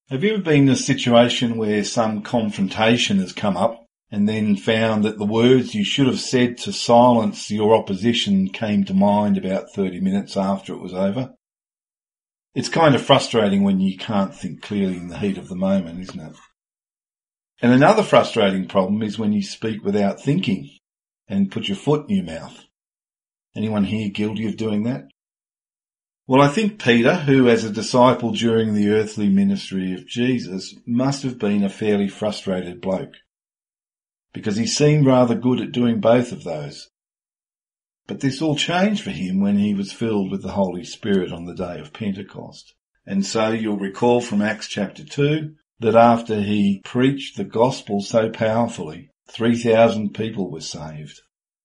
Have you ever been in a situation where some confrontation has come up and then found that the words you should have said to silence your opposition came to mind about 30 minutes after it was over? It's kind of frustrating when you can't think clearly in the heat of the moment, isn't it? And another frustrating problem is when you speak without thinking and put your foot in your mouth. Anyone here guilty of doing that? Well, I think Peter, who as a disciple during the earthly ministry of Jesus, must have been a fairly frustrated bloke, because he seemed rather good at doing both of those. But this all changed for him when he was filled with the Holy Spirit on the day of Pentecost. And so you'll recall from Acts chapter 2 that after he preached the gospel so powerfully, 3,000 people were saved.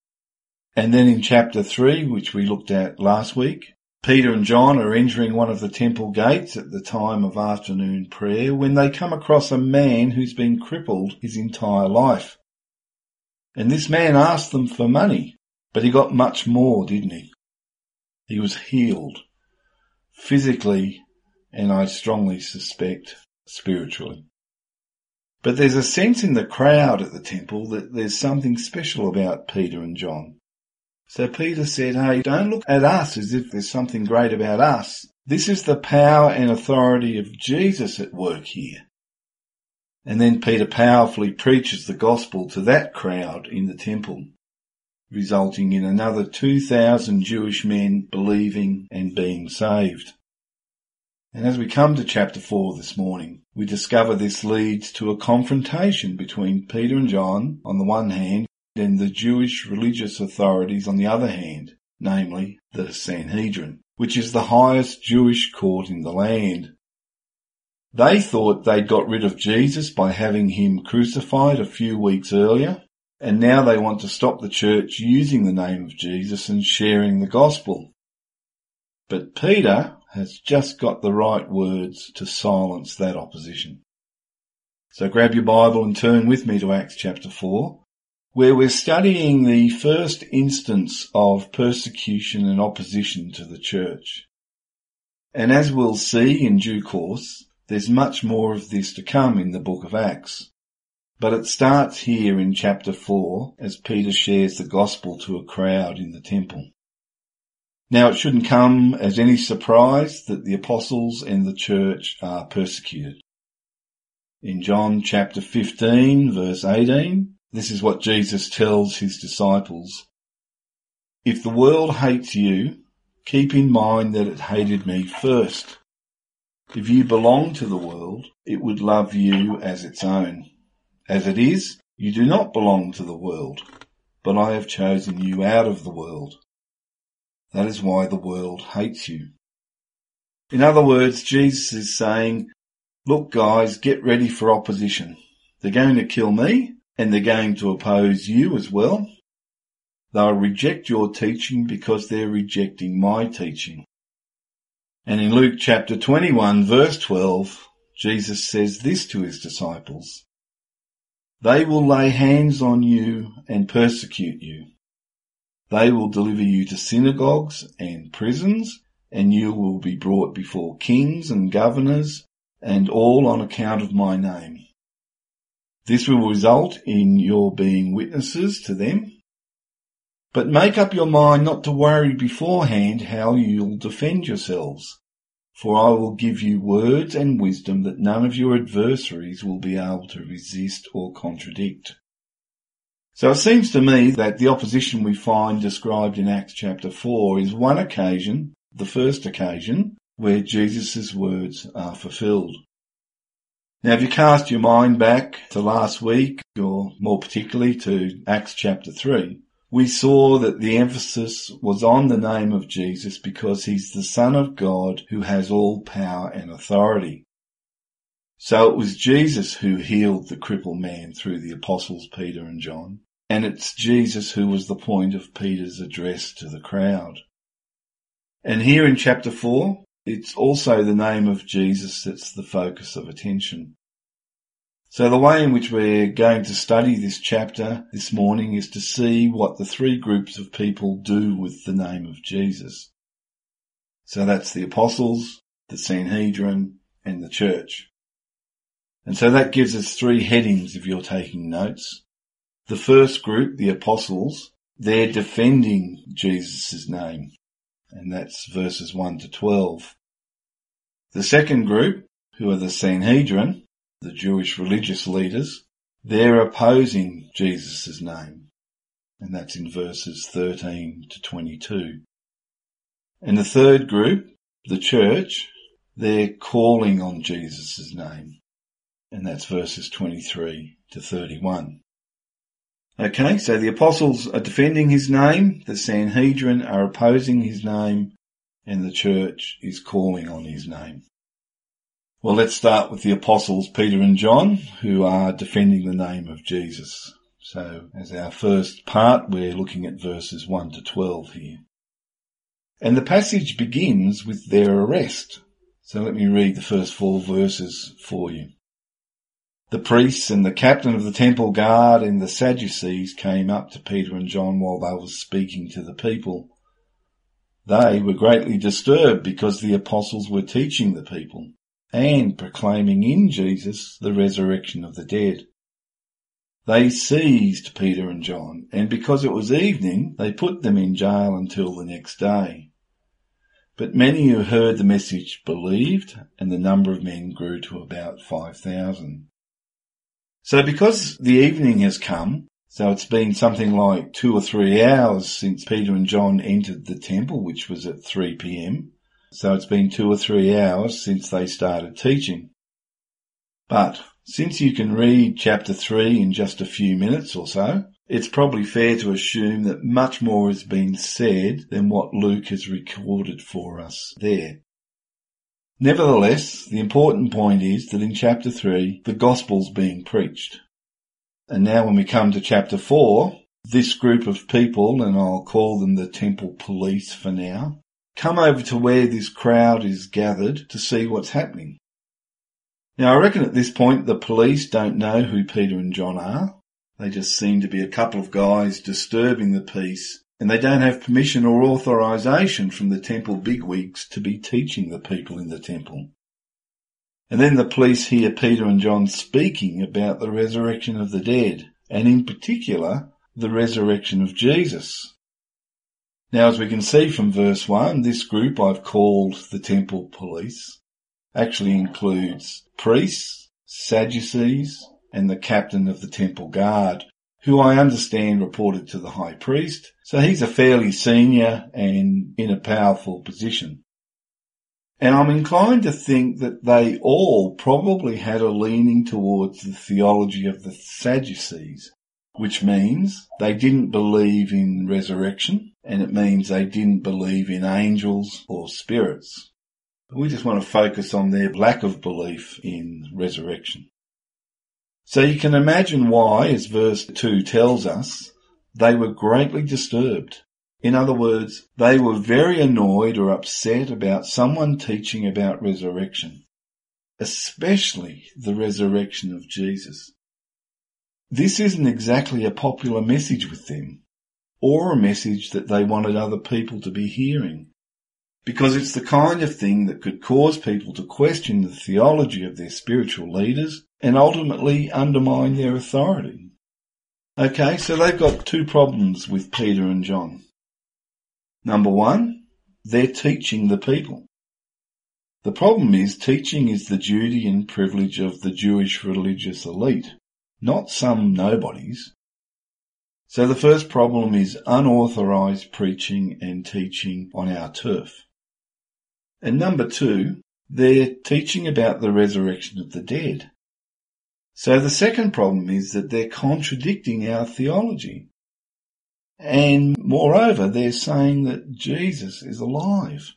And then in chapter 3, which we looked at last week, Peter and John are entering one of the temple gates at the time of afternoon prayer when they come across a man who's been crippled his entire life. And this man asked them for money, but he got much more, didn't he? He was healed, physically, and I strongly suspect spiritually. But there's a sense in the crowd at the temple that there's something special about Peter and John. So Peter said, hey, don't look at us as if there's something great about us. This is the power and authority of Jesus at work here. And then Peter powerfully preaches the gospel to that crowd in the temple, resulting in another 2,000 Jewish men believing and being saved. And as we come to chapter 4 this morning, we discover this leads to a confrontation between Peter and John on the one hand, and the Jewish religious authorities on the other hand, namely the Sanhedrin, which is the highest Jewish court in the land. They thought they'd got rid of Jesus by having him crucified a few weeks earlier, and now they want to stop the church using the name of Jesus and sharing the gospel. But Peter has just got the right words to silence that opposition. So grab your Bible and turn with me to Acts chapter 4. Where we're studying the first instance of persecution and opposition to the church. And as we'll see in due course, there's much more of this to come in the book of Acts. But it starts here in chapter 4 as Peter shares the gospel to a crowd in the temple. Now it shouldn't come as any surprise that the apostles and the church are persecuted. In John chapter 15 verse 18, this is what Jesus tells his disciples. If the world hates you, keep in mind that it hated me first. If you belong to the world, it would love you as its own. As it is, you do not belong to the world, but I have chosen you out of the world. That is why the world hates you. In other words, Jesus is saying, look guys, get ready for opposition. They're going to kill me, and they're going to oppose you as well. They'll reject your teaching because they're rejecting my teaching. And in Luke chapter 21 verse 12, Jesus says this to his disciples. They will lay hands on you and persecute you. They will deliver you to synagogues and prisons, and you will be brought before kings and governors, and all on account of my name. This will result in your being witnesses to them. But make up your mind not to worry beforehand how you'll defend yourselves, for I will give you words and wisdom that none of your adversaries will be able to resist or contradict. So it seems to me that the opposition we find described in Acts chapter 4 is one occasion, the first occasion, where Jesus' words are fulfilled. Now, if you cast your mind back to last week, or more particularly to Acts chapter 3, we saw that the emphasis was on the name of Jesus because he's the Son of God who has all power and authority. So it was Jesus who healed the crippled man through the apostles Peter and John, and it's Jesus who was the point of Peter's address to the crowd. And here in chapter 4, it's also the name of Jesus that's the focus of attention. So the way in which we're going to study this chapter this morning is to see what the three groups of people do with the name of Jesus. So that's the apostles, the Sanhedrin, and the church. And so that gives us three headings if you're taking notes. The first group, the apostles, they're defending Jesus' name, and that's verses 1 to 12. The second group, who are the Sanhedrin, the Jewish religious leaders, they're opposing Jesus' name, and that's in verses 13 to 22. And the third group, the church, they're calling on Jesus' name, and that's verses 23 to 31. Okay, so the apostles are defending his name, the Sanhedrin are opposing his name, and the church is calling on his name. Well, let's start with the apostles, Peter and John, who are defending the name of Jesus. So as our first part, we're looking at verses 1 to 12 here. And the passage begins with their arrest. So let me read the first 4 verses for you. The priests and the captain of the temple guard and the Sadducees came up to Peter and John while they were speaking to the people. They were greatly disturbed because the apostles were teaching the people and proclaiming in Jesus the resurrection of the dead. They seized Peter and John, and because it was evening, they put them in jail until the next day. But many who heard the message believed, and the number of men grew to about 5,000. So because the evening has come, so it's been something like 2 or 3 hours since Peter and John entered the temple, which was at 3 p.m. So it's been 2 or 3 hours since they started teaching. But since you can read chapter 3 in just a few minutes or so, it's probably fair to assume that much more has been said than what Luke has recorded for us there. Nevertheless, the important point is that in chapter 3, the gospel's being preached. And now when we come to chapter 4, this group of people, and I'll call them the temple police for now, come over to where this crowd is gathered to see what's happening. Now I reckon at this point the police don't know who Peter and John are. They just seem to be a couple of guys disturbing the peace, and they don't have permission or authorization from the temple bigwigs to be teaching the people in the temple. And then the police hear Peter and John speaking about the resurrection of the dead, and in particular, the resurrection of Jesus. Now, as we can see from verse 1, this group I've called the temple police actually includes priests, Sadducees, and the captain of the temple guard, who I understand reported to the high priest, so he's a fairly senior and in a powerful position. And I'm inclined to think that they all probably had a leaning towards the theology of the Sadducees, which means they didn't believe in resurrection, and it means they didn't believe in angels or spirits. We just want to focus on their lack of belief in resurrection. So you can imagine why, as verse 2 tells us, they were greatly disturbed. In other words, they were very annoyed or upset about someone teaching about resurrection, especially the resurrection of Jesus. This isn't exactly a popular message with them, or a message that they wanted other people to be hearing, because it's the kind of thing that could cause people to question the theology of their spiritual leaders and ultimately undermine their authority. Okay, so they've got 2 problems with Peter and John. Number 1, they're teaching the people. The problem is teaching is the duty and privilege of the Jewish religious elite, not some nobodies. So the first problem is unauthorized preaching and teaching on our turf. And number 2, they're teaching about the resurrection of the dead. So the second problem is that they're contradicting our theology. And moreover, they're saying that Jesus is alive.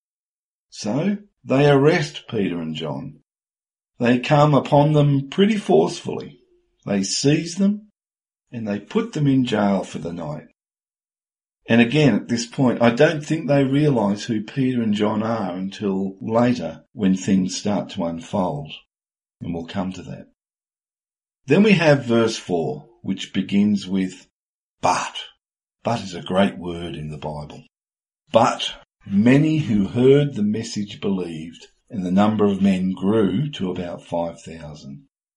So they arrest Peter and John. They come upon them pretty forcefully. They seize them and they put them in jail for the night. And again, at this point, I don't think they realise who Peter and John are until later when things start to unfold. And we'll come to that. Then we have verse 4, which begins with but. But is a great word in the Bible. But many who heard the message believed, and the number of men grew to about 5,000.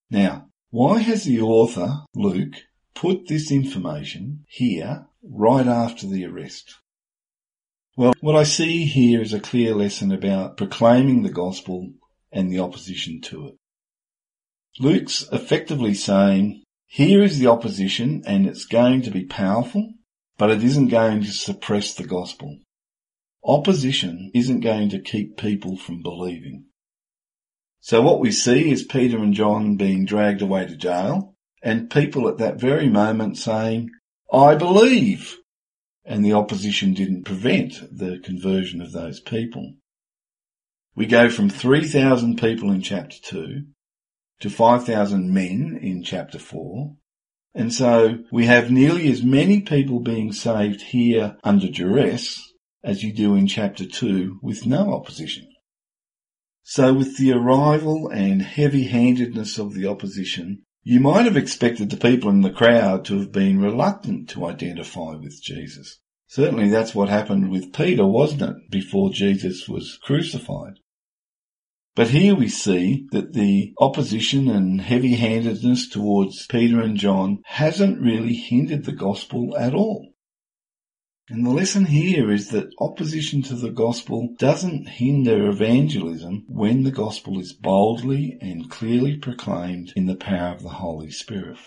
Now, why has the author, Luke, put this information here right after the arrest? Well, what I see here is a clear lesson about proclaiming the gospel and the opposition to it. Luke's effectively saying, here is the opposition and it's going to be powerful, but it isn't going to suppress the gospel. Opposition isn't going to keep people from believing. So what we see is Peter and John being dragged away to jail, and people at that very moment saying, I believe. And the opposition didn't prevent the conversion of those people. We go from 3,000 people in chapter 2 to 5,000 men in chapter 4. And so we have nearly as many people being saved here under duress as you do in chapter 2 with no opposition. So with the arrival and heavy-handedness of the opposition, you might have expected the people in the crowd to have been reluctant to identify with Jesus. Certainly that's what happened with Peter, wasn't it, before Jesus was crucified? But here we see that the opposition and heavy-handedness towards Peter and John hasn't really hindered the gospel at all. And the lesson here is that opposition to the gospel doesn't hinder evangelism when the gospel is boldly and clearly proclaimed in the power of the Holy Spirit.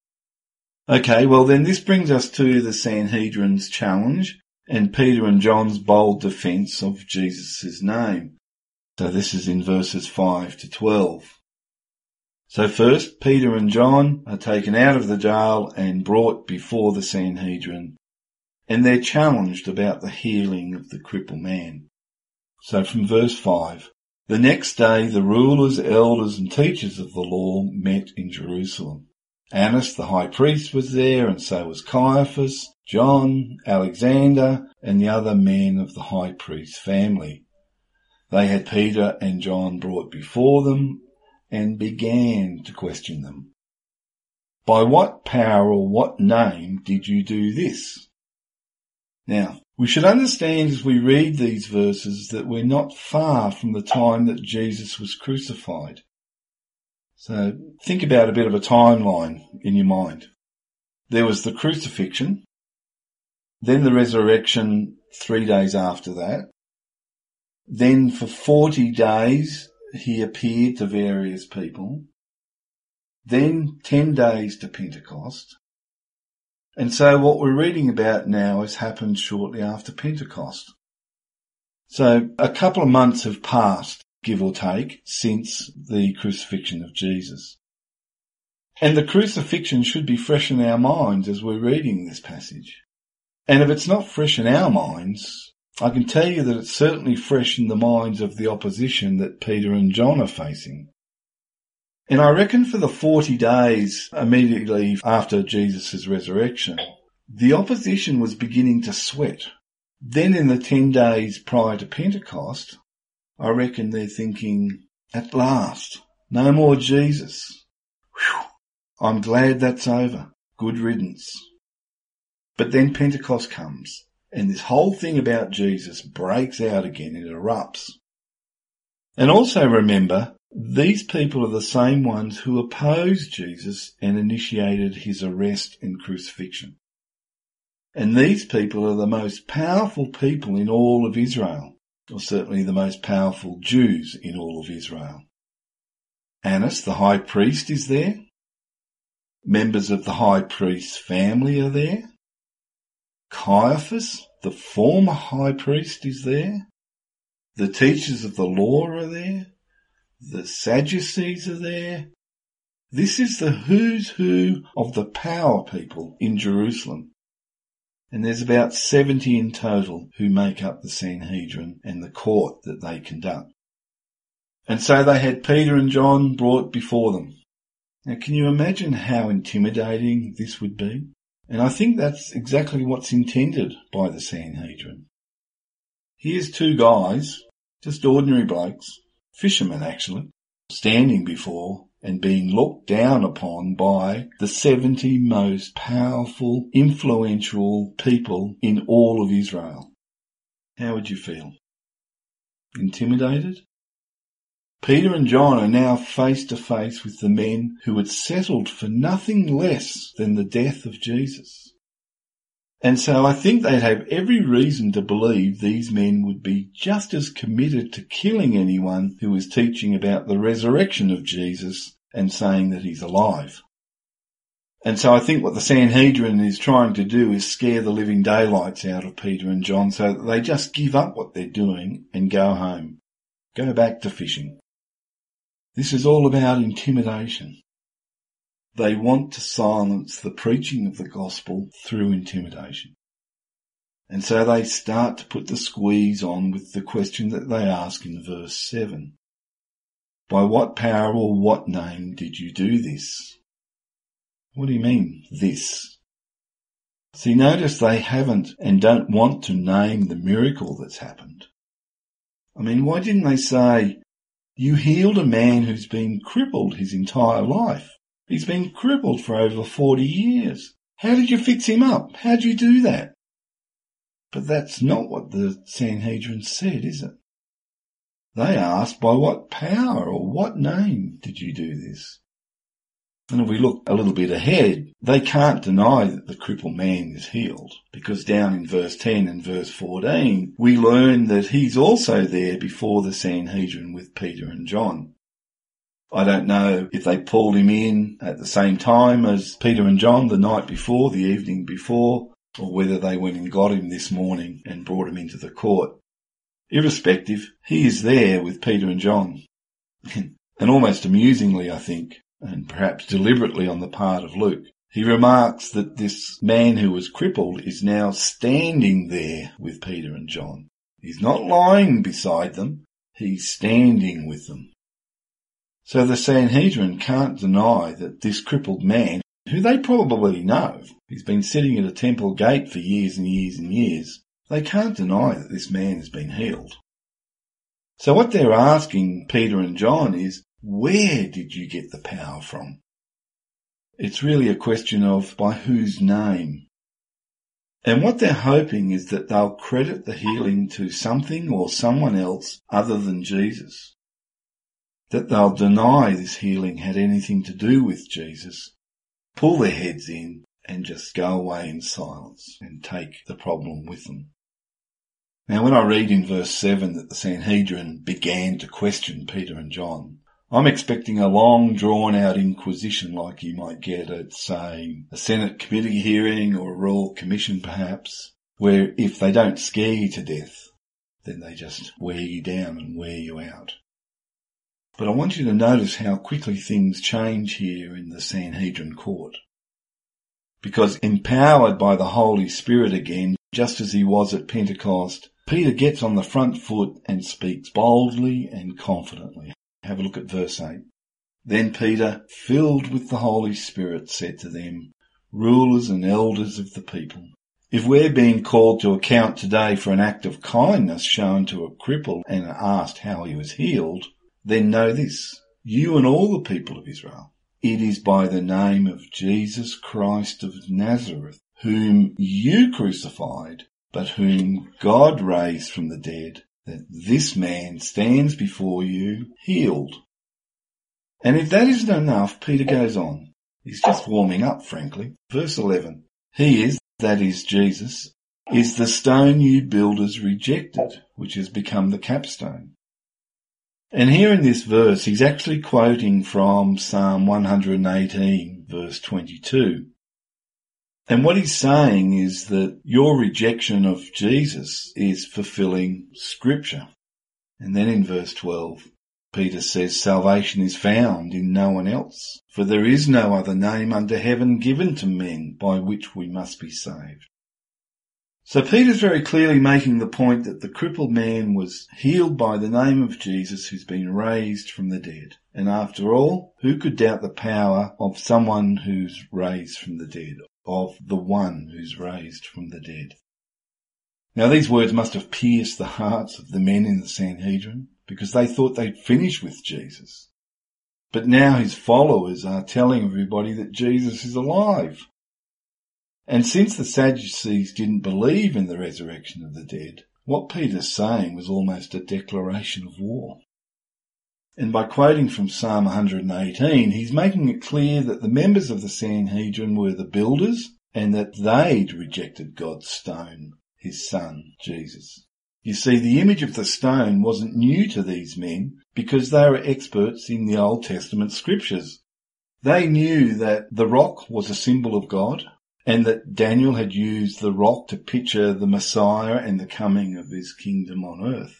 Okay, well then this brings us to the Sanhedrin's challenge and Peter and John's bold defence of Jesus' name. So this is in verses 5 to 12. So first, Peter and John are taken out of the jail and brought before the Sanhedrin, and they're challenged about the healing of the crippled man. So from verse 5, the next day the rulers, elders and teachers of the law met in Jerusalem. Annas the high priest was there, and so was Caiaphas, John, Alexander, and the other men of the high priest's family. They had Peter and John brought before them and began to question them. By what power or what name did you do this? Now, we should understand as we read these verses that we're not far from the time that Jesus was crucified. So think about a bit of a timeline in your mind. There was the crucifixion, then the resurrection 3 days after that. Then for 40 days he appeared to various people. Then 10 days to Pentecost. And so what we're reading about now has happened shortly after Pentecost. So a couple of months have passed, give or take, since the crucifixion of Jesus. And the crucifixion should be fresh in our minds as we're reading this passage. And if it's not fresh in our minds, I can tell you that it's certainly fresh in the minds of the opposition that Peter and John are facing. And I reckon for the 40 days immediately after Jesus' resurrection, the opposition was beginning to sweat. Then in the 10 days prior to Pentecost, I reckon they're thinking, at last, no more Jesus. Whew, I'm glad that's over. Good riddance. But then Pentecost comes, and this whole thing about Jesus breaks out again. It erupts. And also remember, these people are the same ones who opposed Jesus and initiated his arrest and crucifixion. And these people are the most powerful people in all of Israel, or certainly the most powerful Jews in all of Israel. Annas, the high priest, is there. Members of the high priest's family are there. Caiaphas, the former high priest, is there. The teachers of the law are there. The Sadducees are there. This is the who's who of the power people in Jerusalem. And there's about 70 in total who make up the Sanhedrin and the court that they conduct. And so they had Peter and John brought before them. Now can you imagine how intimidating this would be? And I think that's exactly what's intended by the Sanhedrin. Here's two guys, just ordinary blokes, fishermen actually, standing before and being looked down upon by the 70 most powerful, influential people in all of Israel. How would you feel? Intimidated? Peter and John are now face to face with the men who had settled for nothing less than the death of Jesus. And so I think they'd have every reason to believe these men would be just as committed to killing anyone who was teaching about the resurrection of Jesus and saying that he's alive. And so I think what the Sanhedrin is trying to do is scare the living daylights out of Peter and John so that they just give up what they're doing and go home. Go back to fishing. This is all about intimidation. They want to silence the preaching of the gospel through intimidation. And so they start to put the squeeze on with the question that they ask in verse 7. By what power or what name did you do this? What do you mean, this? See, notice they haven't and don't want to name the miracle that's happened. I mean, why didn't they say, you healed a man who's been crippled his entire life? He's been crippled for over 40 years. How did you fix him up? How did you do that? But that's not what the Sanhedrin said, is it? They asked, by what power or what name did you do this? And if we look a little bit ahead, they can't deny that the crippled man is healed, because down in verse 10 and verse 14, we learn that he's also there before the Sanhedrin with Peter and John. I don't know if they pulled him in at the same time as Peter and John the night before, the evening before, or whether they went and got him this morning and brought him into the court. Irrespective, he is there with Peter and John. And almost amusingly, I think, and perhaps deliberately on the part of Luke, he remarks that this man who was crippled is now standing there with Peter and John. He's not lying beside them, he's standing with them. So the Sanhedrin can't deny that this crippled man, who they probably know, he's been sitting at a temple gate for years and years and years, they can't deny that this man has been healed. So what they're asking Peter and John is, where did you get the power from? It's really a question of by whose name. And what they're hoping is that they'll credit the healing to something or someone else other than Jesus. That they'll deny this healing had anything to do with Jesus, pull their heads in and just go away in silence and take the problem with them. Now when I read in verse 7 that the Sanhedrin began to question Peter and John, I'm expecting a long drawn-out inquisition like you might get at, say, a Senate committee hearing or a Royal Commission perhaps, where if they don't scare you to death, then they just wear you down and wear you out. But I want you to notice how quickly things change here in the Sanhedrin court. Because empowered by the Holy Spirit again, just as he was at Pentecost, Peter gets on the front foot and speaks boldly and confidently. Have a look at verse 8. Then Peter, filled with the Holy Spirit, said to them, rulers and elders of the people, if we're being called to account today for an act of kindness shown to a cripple and asked how he was healed, then know this, you and all the people of Israel, it is by the name of Jesus Christ of Nazareth, whom you crucified, but whom God raised from the dead, that this man stands before you healed. And if that isn't enough, Peter goes on. He's just warming up, frankly. Verse 11. He is, that is Jesus, is the stone you builders rejected, which has become the capstone. And here in this verse, he's actually quoting from Psalm 118, verse 22. And what he's saying is that your rejection of Jesus is fulfilling Scripture. And then in verse 12, Peter says, salvation is found in no one else, for there is no other name under heaven given to men by which we must be saved. So Peter's very clearly making the point that the crippled man was healed by the name of Jesus who's been raised from the dead. And after all, who could doubt the power of someone who's raised from the dead? Of the one who's raised from the dead. Now these words must have pierced the hearts of the men in the Sanhedrin, because they thought they'd finish with Jesus. But now his followers are telling everybody that Jesus is alive. And since the Sadducees didn't believe in the resurrection of the dead, what Peter's saying was almost a declaration of war. And by quoting from Psalm 118, he's making it clear that the members of the Sanhedrin were the builders and that they'd rejected God's stone, his son, Jesus. You see, the image of the stone wasn't new to these men because they were experts in the Old Testament scriptures. They knew that the rock was a symbol of God and that Daniel had used the rock to picture the Messiah and the coming of his kingdom on earth.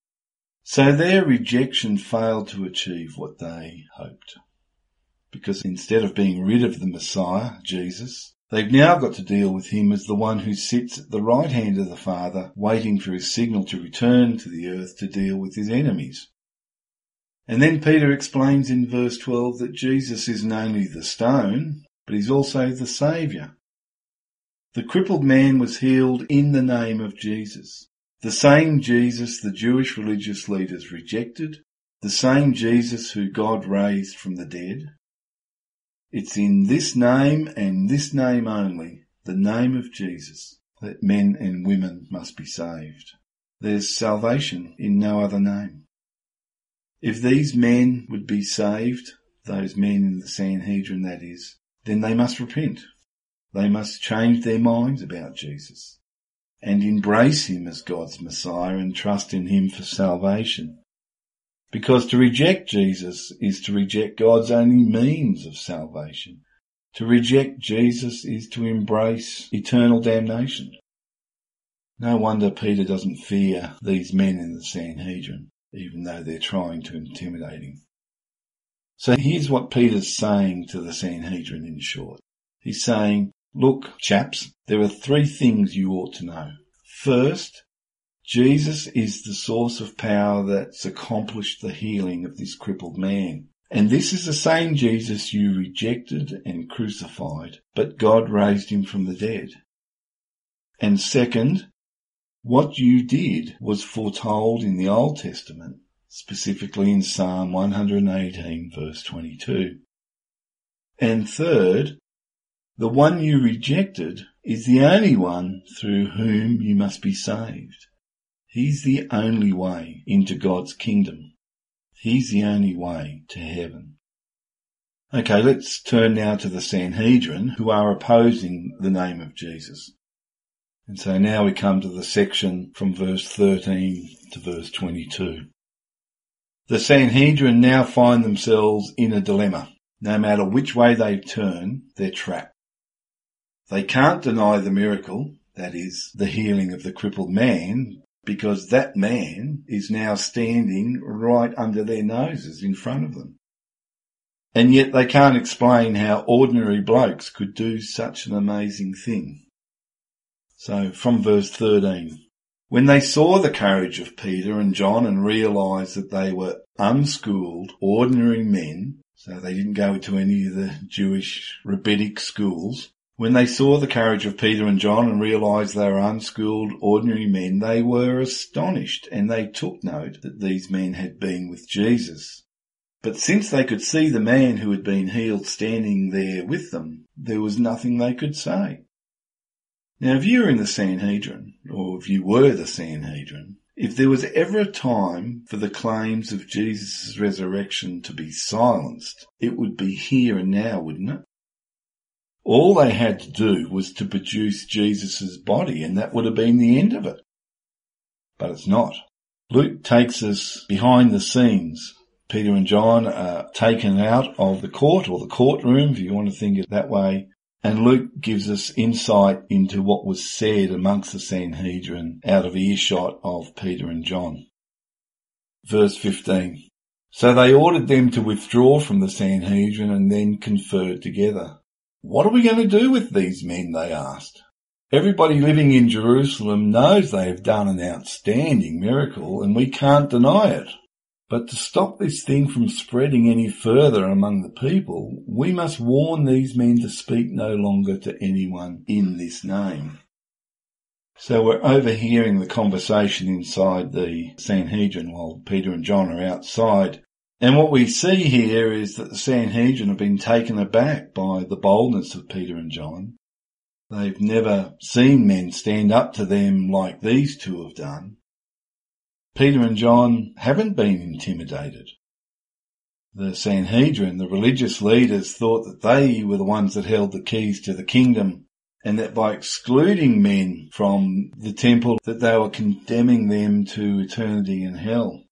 So their rejection failed to achieve what they hoped. Because instead of being rid of the Messiah, Jesus, they've now got to deal with him as the one who sits at the right hand of the Father, waiting for his signal to return to the earth to deal with his enemies. And then Peter explains in verse 12 that Jesus isn't only the stone, but he's also the Saviour. The crippled man was healed in the name of Jesus. The same Jesus the Jewish religious leaders rejected, the same Jesus who God raised from the dead. It's in this name and this name only, the name of Jesus, that men and women must be saved. There's salvation in no other name. If these men would be saved, those men in the Sanhedrin that is, then they must repent. They must change their minds about Jesus and embrace him as God's Messiah and trust in him for salvation. Because to reject Jesus is to reject God's only means of salvation. To reject Jesus is to embrace eternal damnation. No wonder Peter doesn't fear these men in the Sanhedrin, even though they're trying to intimidate him. So here's what Peter's saying to the Sanhedrin in short. He's saying, look, chaps, there are 3 things you ought to know. First, Jesus is the source of power that's accomplished the healing of this crippled man. And this is the same Jesus you rejected and crucified, but God raised him from the dead. And second, what you did was foretold in the Old Testament, specifically in Psalm 118 verse 22. And third, the one you rejected is the only one through whom you must be saved. He's the only way into God's kingdom. He's the only way to heaven. Okay, let's turn now to the Sanhedrin, who are opposing the name of Jesus. And so now we come to the section from verse 13 to verse 22. The Sanhedrin now find themselves in a dilemma. No matter which way they turn, they're trapped. They can't deny the miracle, that is, the healing of the crippled man, because that man is now standing right under their noses in front of them. And yet they can't explain how ordinary blokes could do such an amazing thing. So from verse 13, when they saw the courage of Peter and John and realised that they were unschooled, ordinary men, so they didn't go to any of the Jewish rabbinic schools, when they saw the courage of Peter and John and realised they were unschooled, ordinary men, they were astonished, and they took note that these men had been with Jesus. But since they could see the man who had been healed standing there with them, there was nothing they could say. Now, if you were in the Sanhedrin, or if you were the Sanhedrin, if there was ever a time for the claims of Jesus' resurrection to be silenced, it would be here and now, wouldn't it? All they had to do was to produce Jesus' body, and that would have been the end of it. But it's not. Luke takes us behind the scenes. Peter and John are taken out of the court, or the courtroom, if you want to think it that way, and Luke gives us insight into what was said amongst the Sanhedrin out of earshot of Peter and John. Verse 15. So they ordered them to withdraw from the Sanhedrin and then conferred together. What are we going to do with these men, they asked. Everybody living in Jerusalem knows they have done an outstanding miracle, and we can't deny it. But to stop this thing from spreading any further among the people, we must warn these men to speak no longer to anyone in this name. So we're overhearing the conversation inside the Sanhedrin while Peter and John are outside. And what we see here is that the Sanhedrin have been taken aback by the boldness of Peter and John. They've never seen men stand up to them like these two have done. Peter and John haven't been intimidated. The Sanhedrin, the religious leaders, thought that they were the ones that held the keys to the kingdom, and that by excluding men from the temple, that they were condemning them to eternity in hell.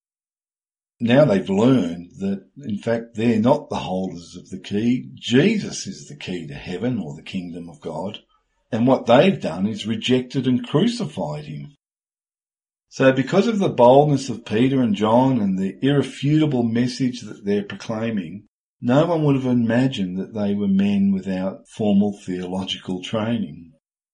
Now they've learned that, in fact, they're not the holders of the key. Jesus is the key to heaven or the kingdom of God. And what they've done is rejected and crucified him. So because of the boldness of Peter and John and the irrefutable message that they're proclaiming, no one would have imagined that they were men without formal theological training.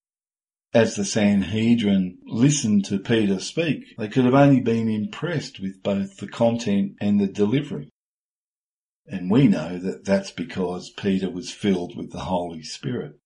As the Sanhedrin listened to Peter speak, they could have only been impressed with both the content and the delivery. And we know that that's because Peter was filled with the Holy Spirit.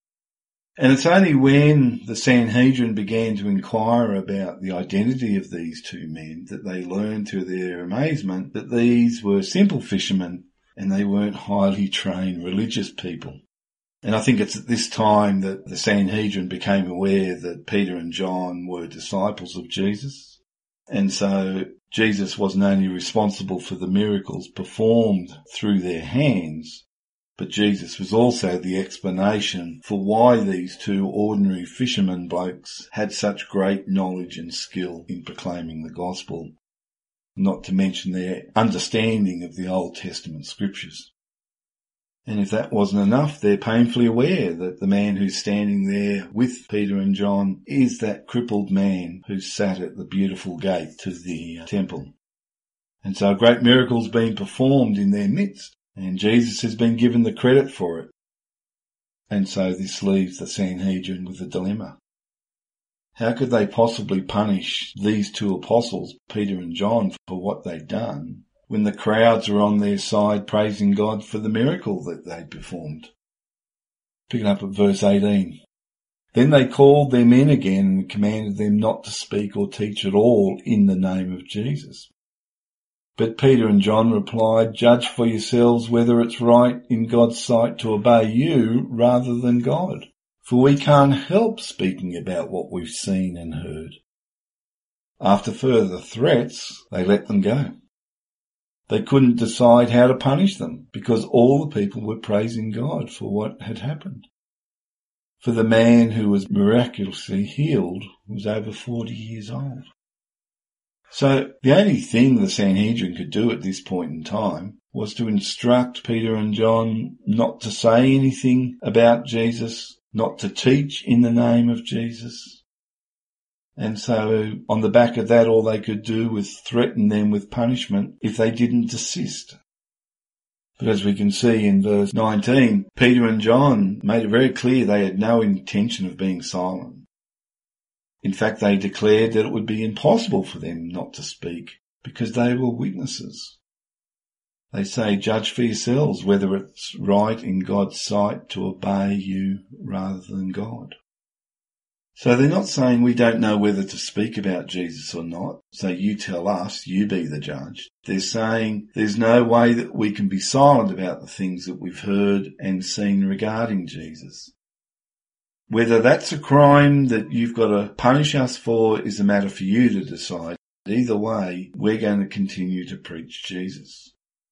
And it's only when the Sanhedrin began to inquire about the identity of these two men that they learned to their amazement that these were simple fishermen and they weren't highly trained religious people. And I think it's at this time that the Sanhedrin became aware that Peter and John were disciples of Jesus. And so Jesus wasn't only responsible for the miracles performed through their hands, but Jesus was also the explanation for why these two ordinary fishermen blokes had such great knowledge and skill in proclaiming the gospel, not to mention their understanding of the Old Testament scriptures. And if that wasn't enough, they're painfully aware that the man who's standing there with Peter and John is that crippled man who sat at the beautiful gate to the temple. And so a great miracle's been performed in their midst, and Jesus has been given the credit for it. And so this leaves the Sanhedrin with a dilemma. How could they possibly punish these two apostles, Peter and John, for what they'd done, when the crowds are on their side praising God for the miracle that they'd performed? Picking up at verse 18. Then they called their men again and commanded them not to speak or teach at all in the name of Jesus. But Peter and John replied, "Judge for yourselves whether it's right in God's sight to obey you rather than God. For we can't help speaking about what we've seen and heard." After further threats, they let them go. They couldn't decide how to punish them because all the people were praising God for what had happened. For the man who was miraculously healed was over 40 years old. So the only thing the Sanhedrin could do at this point in time was to instruct Peter and John not to say anything about Jesus, not to teach in the name of Jesus. And so on the back of that, all they could do was threaten them with punishment if they didn't desist. But as we can see in verse 19, Peter and John made it very clear they had no intention of being silent. In fact, they declared that it would be impossible for them not to speak because they were witnesses. They say, "Judge for yourselves whether it's right in God's sight to obey you rather than God." So they're not saying we don't know whether to speak about Jesus or not, so you tell us, you be the judge. They're saying there's no way that we can be silent about the things that we've heard and seen regarding Jesus. Whether that's a crime that you've got to punish us for is a matter for you to decide. Either way, we're going to continue to preach Jesus.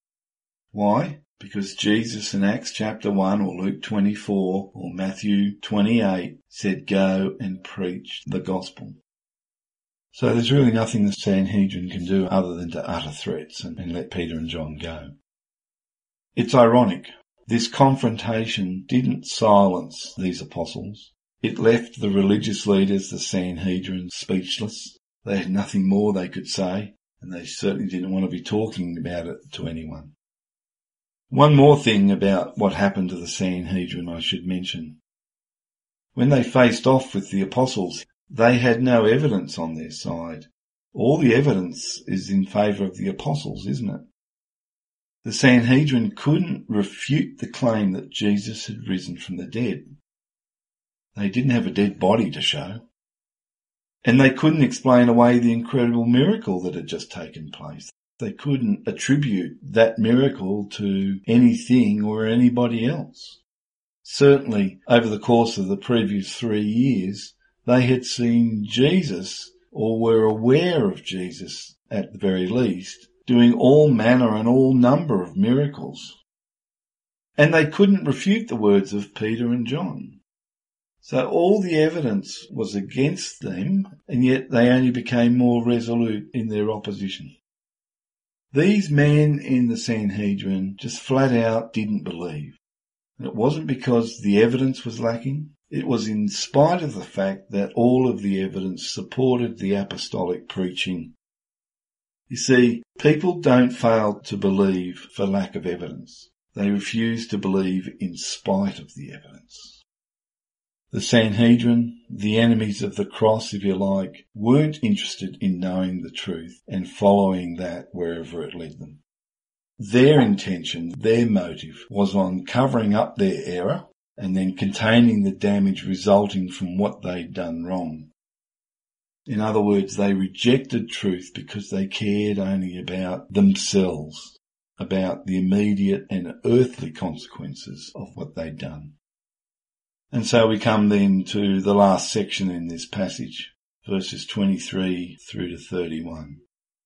Why? Because Jesus in Acts chapter 1 or Luke 24 or Matthew 28 said, "Go and preach the gospel." So there's really nothing the Sanhedrin can do other than to utter threats and let Peter and John go. It's ironic. This confrontation didn't silence these apostles. It left the religious leaders, the Sanhedrin, speechless. They had nothing more they could say, and they certainly didn't want to be talking about it to anyone. One more thing about what happened to the Sanhedrin I should mention. When they faced off with the apostles, they had no evidence on their side. All the evidence is in favour of the apostles, isn't it? The Sanhedrin couldn't refute the claim that Jesus had risen from the dead. They didn't have a dead body to show. And they couldn't explain away the incredible miracle that had just taken place. They couldn't attribute that miracle to anything or anybody else. Certainly, over the course of the previous 3 years, they had seen Jesus, or were aware of Jesus at the very least, doing all manner and all number of miracles. And they couldn't refute the words of Peter and John. So all the evidence was against them, and yet they only became more resolute in their opposition. These men in the Sanhedrin just flat out didn't believe. And it wasn't because the evidence was lacking. It was in spite of the fact that all of the evidence supported the apostolic preaching. You see, people don't fail to believe for lack of evidence. They refuse to believe in spite of the evidence. The Sanhedrin, the enemies of the cross, if you like, weren't interested in knowing the truth and following that wherever it led them. Their intention, their motive, was on covering up their error and then containing the damage resulting from what they'd done wrong. In other words, they rejected truth because they cared only about themselves, about the immediate and earthly consequences of what they'd done. And so we come then to the last section in this passage, verses 23 through to 31.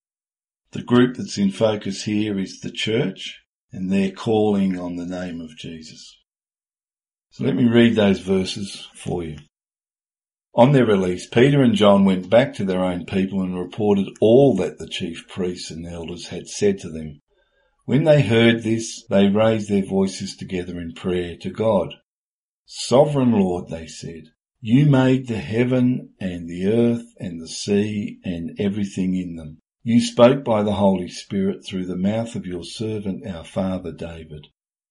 The group that's in focus here is the church, and they're calling on the name of Jesus. So let me read those verses for you. On their release, Peter and John went back to their own people and reported all that the chief priests and elders had said to them. When they heard this, they raised their voices together in prayer to God. Sovereign Lord, they said, you made the heaven and the earth and the sea and everything in them. You spoke by the Holy Spirit through the mouth of your servant, our father David.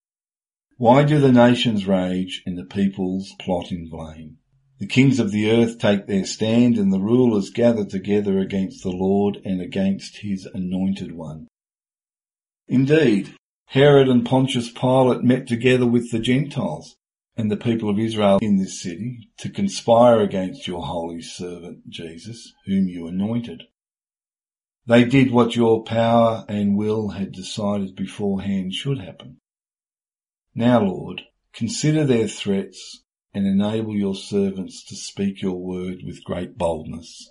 Why do the nations rage and the peoples plot in vain? The kings of the earth take their stand and the rulers gather together against the Lord and against his anointed one. Indeed, Herod and Pontius Pilate met together with the Gentiles and the people of Israel in this city to conspire against your holy servant Jesus, whom you anointed. They did what your power and will had decided beforehand should happen. Now, Lord, consider their threats and enable your servants to speak your word with great boldness.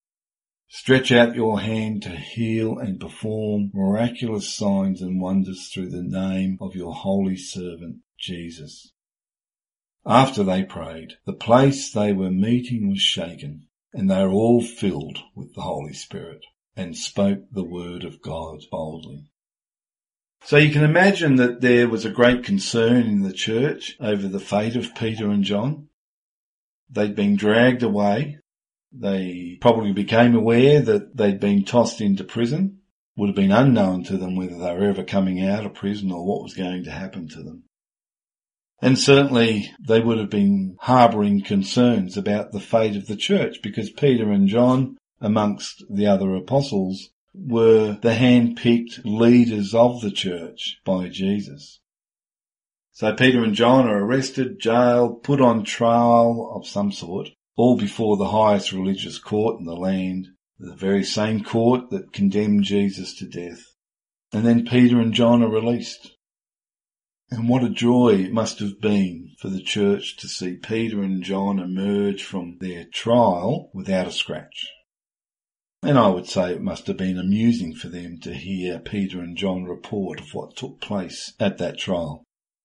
Stretch out your hand to heal and perform miraculous signs and wonders through the name of your holy servant Jesus. After they prayed, the place they were meeting was shaken, and they were all filled with the Holy Spirit and spoke the word of God boldly. So you can imagine that there was a great concern in the church over the fate of Peter and John. They'd been dragged away. They probably became aware that they'd been tossed into prison. Would have been unknown to them whether they were ever coming out of prison or what was going to happen to them. And certainly they would have been harbouring concerns about the fate of the church because Peter and John, amongst the other apostles, were the hand-picked leaders of the church by Jesus. So Peter and John are arrested, jailed, put on trial of some sort, all before the highest religious court in the land, the very same court that condemned Jesus to death. And then Peter and John are released. And what a joy it must have been for the church to see Peter and John emerge from their trial without a scratch. And I would say it must have been amusing for them to hear Peter and John report of what took place at that trial.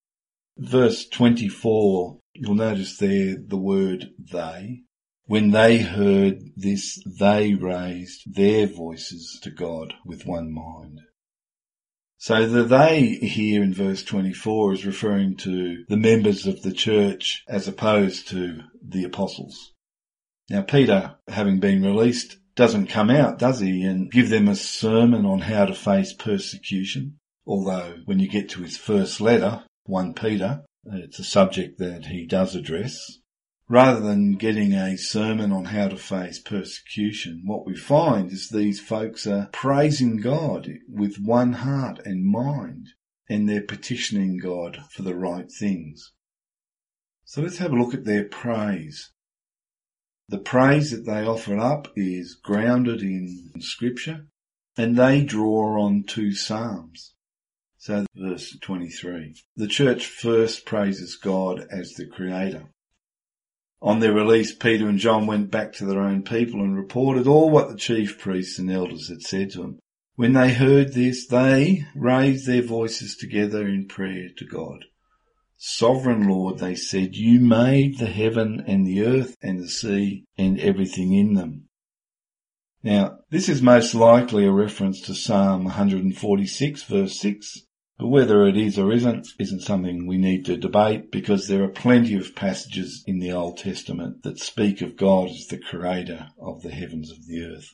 Verse 24, you'll notice there the word they. When they heard this, they raised their voices to God with one mind. So the they here in verse 24 is referring to the members of the church as opposed to the apostles. Now Peter, having been released, doesn't come out, does he, and give them a sermon on how to face persecution. Although when you get to his first letter, 1 Peter, it's a subject that he does address. Rather than getting a sermon on how to face persecution, what we find is these folks are praising God with one heart and mind, and they're petitioning God for the right things. So let's have a look at their praise. The praise that they offer up is grounded in Scripture, and they draw on 2 Psalms. So verse 23, the church first praises God as the Creator. On their release, Peter and John went back to their own people and reported all what the chief priests and elders had said to them. When they heard this, they raised their voices together in prayer to God. Sovereign Lord, they said, you made the heaven and the earth and the sea and everything in them. Now, this is most likely a reference to Psalm 146 verse 6, but whether it is or isn't something we need to debate, because there are plenty of passages in the Old Testament that speak of God as the creator of the heavens and the earth.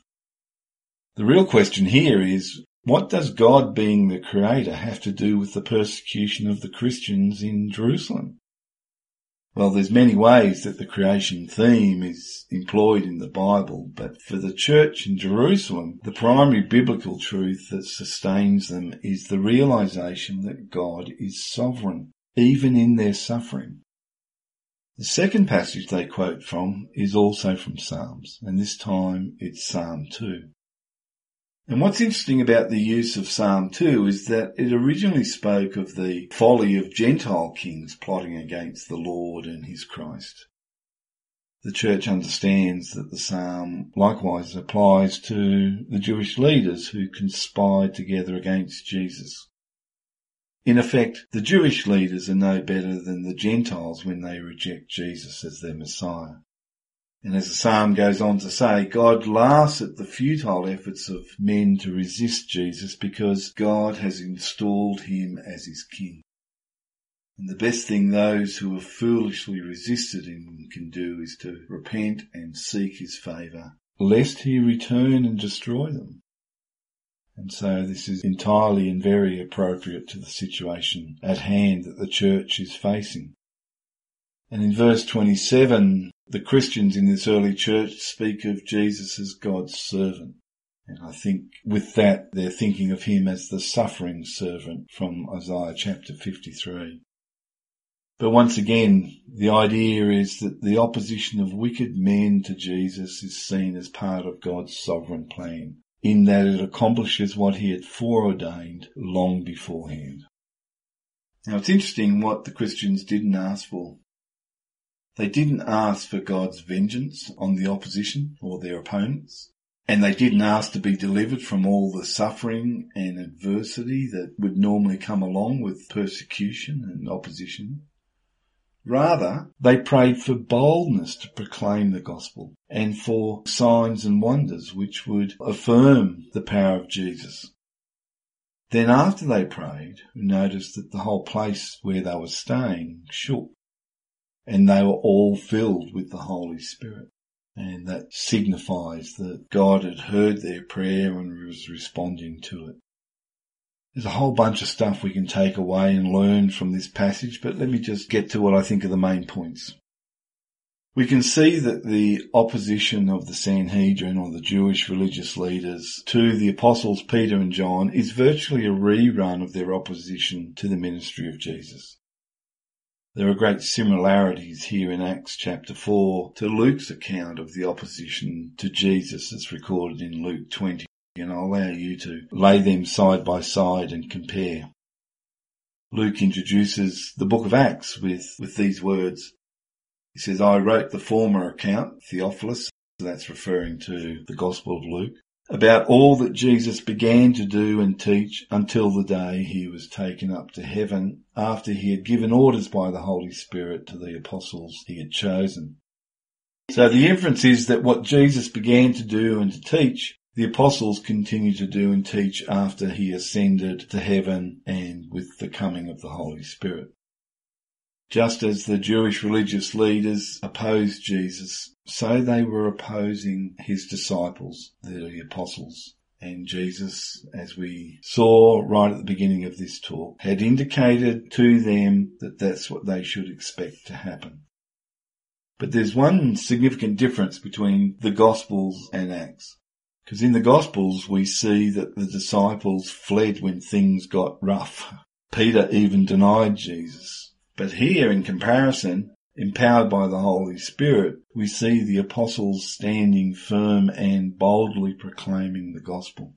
The real question here is, what does God being the creator have to do with the persecution of the Christians in Jerusalem? Well, there's many ways that the creation theme is employed in the Bible, but for the church in Jerusalem, the primary biblical truth that sustains them is the realization that God is sovereign, even in their suffering. The second passage they quote from is also from Psalms, and this time it's Psalm 2. And what's interesting about the use of Psalm 2 is that it originally spoke of the folly of Gentile kings plotting against the Lord and his Christ. The church understands that the psalm likewise applies to the Jewish leaders who conspired together against Jesus. In effect, the Jewish leaders are no better than the Gentiles when they reject Jesus as their Messiah. And as the psalm goes on to say, God laughs at the futile efforts of men to resist Jesus because God has installed him as his king. And the best thing those who have foolishly resisted him can do is to repent and seek his favour, lest he return and destroy them. And so this is entirely and very appropriate to the situation at hand that the church is facing. And in verse 27, the Christians in this early church speak of Jesus as God's servant. And I think with that, they're thinking of him as the suffering servant from Isaiah chapter 53. But once again, the idea is that the opposition of wicked men to Jesus is seen as part of God's sovereign plan, in that it accomplishes what he had foreordained long beforehand. Now it's interesting what the Christians didn't ask for. They didn't ask for God's vengeance on the opposition or their opponents, and they didn't ask to be delivered from all the suffering and adversity that would normally come along with persecution and opposition. Rather, they prayed for boldness to proclaim the gospel and for signs and wonders which would affirm the power of Jesus. Then after they prayed, we noticed that the whole place where they were staying shook, and they were all filled with the Holy Spirit. And that signifies that God had heard their prayer and was responding to it. There's a whole bunch of stuff we can take away and learn from this passage, but let me just get to what I think are the main points. We can see that the opposition of the Sanhedrin, or the Jewish religious leaders, to the apostles Peter and John is virtually a rerun of their opposition to the ministry of Jesus. There are great similarities here in Acts chapter 4 to Luke's account of the opposition to Jesus as recorded in Luke 20, and I'll allow you to lay them side by side and compare. Luke introduces the book of Acts with these words. He says, I wrote the former account, Theophilus, so that's referring to the Gospel of Luke, about all that Jesus began to do and teach until the day he was taken up to heaven, after he had given orders by the Holy Spirit to the apostles he had chosen. So the inference is that what Jesus began to do and to teach, the apostles continue to do and teach after he ascended to heaven and with the coming of the Holy Spirit. Just as the Jewish religious leaders opposed Jesus, so they were opposing his disciples, the apostles. And Jesus, as we saw right at the beginning of this talk, had indicated to them that that's what they should expect to happen. But there's one significant difference between the Gospels and Acts. Because in the Gospels we see that the disciples fled when things got rough. Peter even denied Jesus. But here, in comparison, empowered by the Holy Spirit, we see the apostles standing firm and boldly proclaiming the gospel.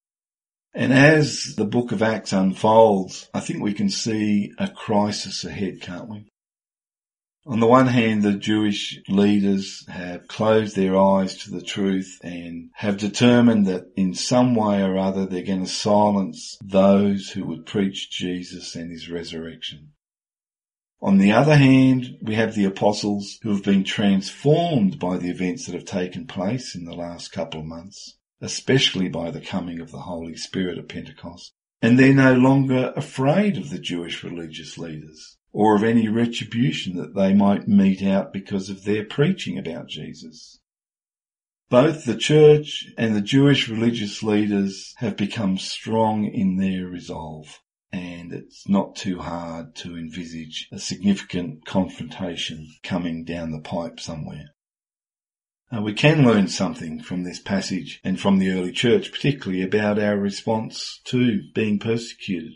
And as the book of Acts unfolds, I think we can see a crisis ahead, can't we? On the one hand, the Jewish leaders have closed their eyes to the truth and have determined that in some way or other they're going to silence those who would preach Jesus and his resurrection. On the other hand, we have the apostles who have been transformed by the events that have taken place in the last couple of months, especially by the coming of the Holy Spirit at Pentecost. And they're no longer afraid of the Jewish religious leaders or of any retribution that they might mete out because of their preaching about Jesus. Both the church and the Jewish religious leaders have become strong in their resolve, and it's not too hard to envisage a significant confrontation coming down the pipe somewhere. We can learn something from this passage and from the early church, particularly about our response to being persecuted.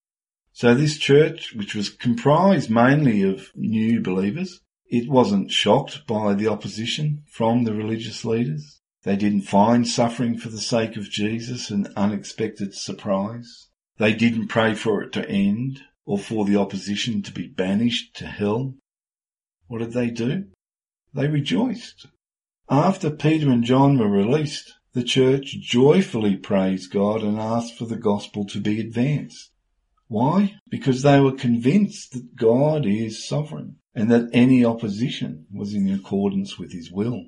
So this church, which was comprised mainly of new believers, it wasn't shocked by the opposition from the religious leaders. They didn't find suffering for the sake of Jesus an unexpected surprise. They didn't pray for it to end or for the opposition to be banished to hell. What did they do? They rejoiced. After Peter and John were released, the church joyfully praised God and asked for the gospel to be advanced. Why? Because they were convinced that God is sovereign and that any opposition was in accordance with his will.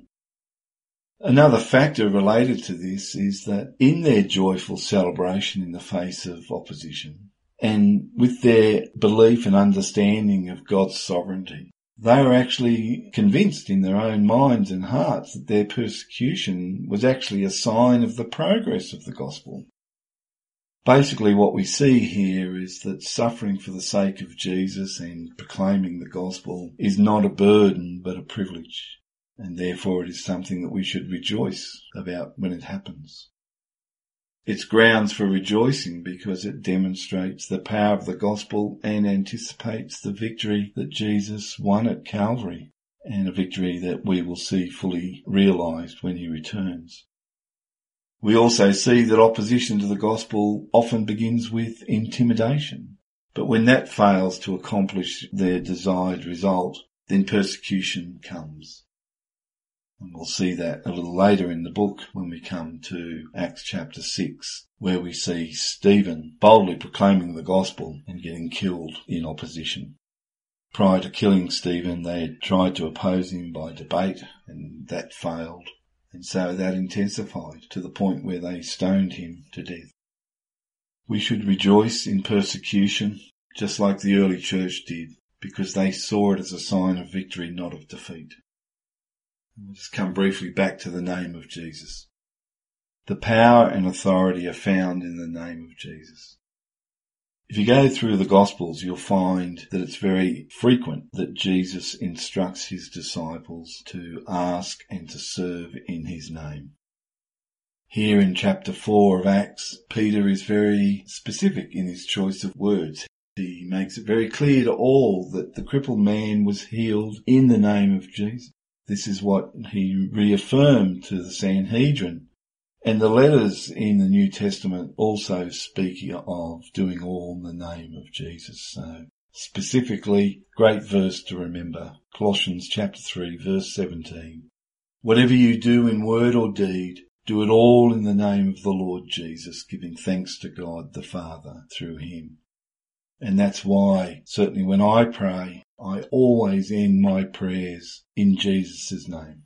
Another factor related to this is that in their joyful celebration in the face of opposition and with their belief and understanding of God's sovereignty, they were actually convinced in their own minds and hearts that their persecution was actually a sign of the progress of the gospel. Basically, what we see here is that suffering for the sake of Jesus and proclaiming the gospel is not a burden but a privilege, and therefore it is something that we should rejoice about when it happens. It's grounds for rejoicing because it demonstrates the power of the gospel and anticipates the victory that Jesus won at Calvary, and a victory that we will see fully realized when he returns. We also see that opposition to the gospel often begins with intimidation, but when that fails to accomplish their desired result, then persecution comes. And we'll see that a little later in the book when we come to Acts chapter 6, where we see Stephen boldly proclaiming the gospel and getting killed in opposition. Prior to killing Stephen, they had tried to oppose him by debate, and that failed. And so that intensified to the point where they stoned him to death. We should rejoice in persecution, just like the early church did, because they saw it as a sign of victory, not of defeat. We'll just come briefly back to the name of Jesus. The power and authority are found in the name of Jesus. If you go through the Gospels, you'll find that it's very frequent that Jesus instructs his disciples to ask and to serve in his name. Here in chapter 4 of Acts, Peter is very specific in his choice of words. He makes it very clear to all that the crippled man was healed in the name of Jesus. This is what he reaffirmed to the Sanhedrin. And the letters in the New Testament also speak of doing all in the name of Jesus. So specifically, great verse to remember, Colossians chapter 3 verse 17. Whatever you do in word or deed, do it all in the name of the Lord Jesus, giving thanks to God the Father through him. And that's why, certainly when I pray, I always end my prayers in Jesus' name.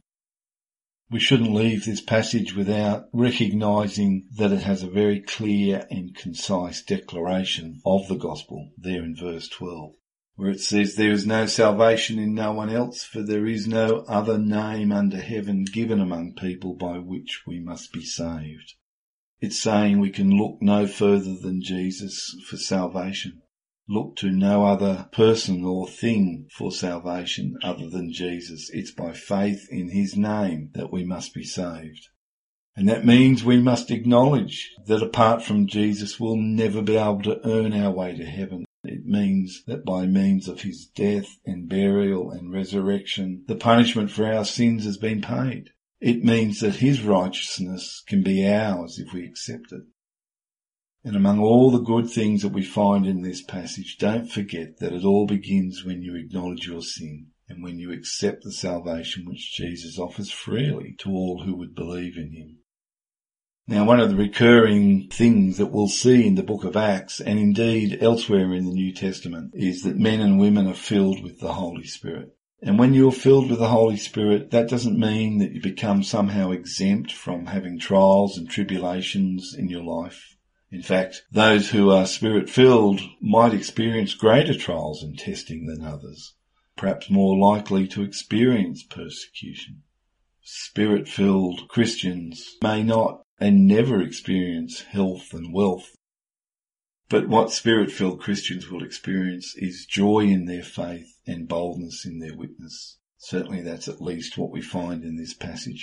We shouldn't leave this passage without recognizing that it has a very clear and concise declaration of the gospel there in verse 12, where it says, "There is no salvation in no one else, for there is no other name under heaven given among people by which we must be saved." It's saying we can look no further than Jesus for salvation. Look to no other person or thing for salvation other than Jesus. It's by faith in his name that we must be saved. And that means we must acknowledge that apart from Jesus we'll never be able to earn our way to heaven. It means that by means of his death and burial and resurrection, the punishment for our sins has been paid. It means that his righteousness can be ours if we accept it. And among all the good things that we find in this passage, don't forget that it all begins when you acknowledge your sin and when you accept the salvation which Jesus offers freely to all who would believe in him. Now, one of the recurring things that we'll see in the book of Acts, and indeed elsewhere in the New Testament, is that men and women are filled with the Holy Spirit. And when you're filled with the Holy Spirit, that doesn't mean that you become somehow exempt from having trials and tribulations in your life. In fact, those who are Spirit-filled might experience greater trials and testing than others, perhaps more likely to experience persecution. Spirit-filled Christians may not and never experience health and wealth. But what Spirit-filled Christians will experience is joy in their faith and boldness in their witness. Certainly that's at least what we find in this passage.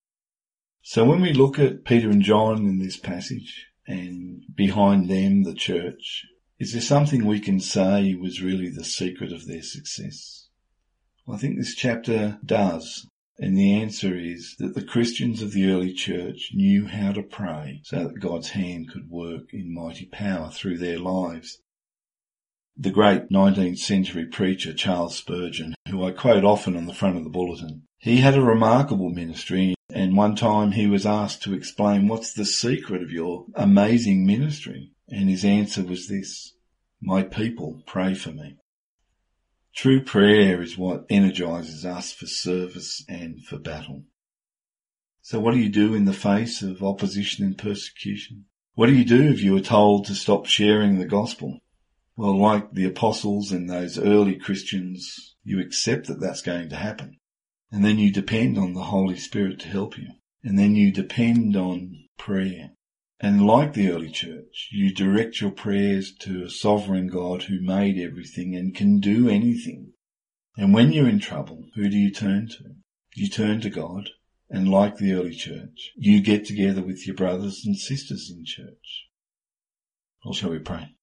So when we look at Peter and John in this passage, and behind them the church, is there something we can say was really the secret of their success? Well, I think this chapter does. And the answer is that the Christians of the early church knew how to pray so that God's hand could work in mighty power through their lives. The great 19th century preacher Charles Spurgeon, who I quote often on the front of the bulletin, he had a remarkable ministry, and one time he was asked to explain what's the secret of your amazing ministry, and his answer was this: my people pray for me. True prayer is what energizes us for service and for battle. So what do you do in the face of opposition and persecution? What do you do if you are told to stop sharing the gospel? Well, like the apostles and those early Christians, you accept that that's going to happen. And then you depend on the Holy Spirit to help you. And then you depend on prayer. And like the early church, you direct your prayers to a sovereign God who made everything and can do anything. And when you're in trouble, who do you turn to? You turn to God, and like the early church, you get together with your brothers and sisters in church. Well, shall we pray?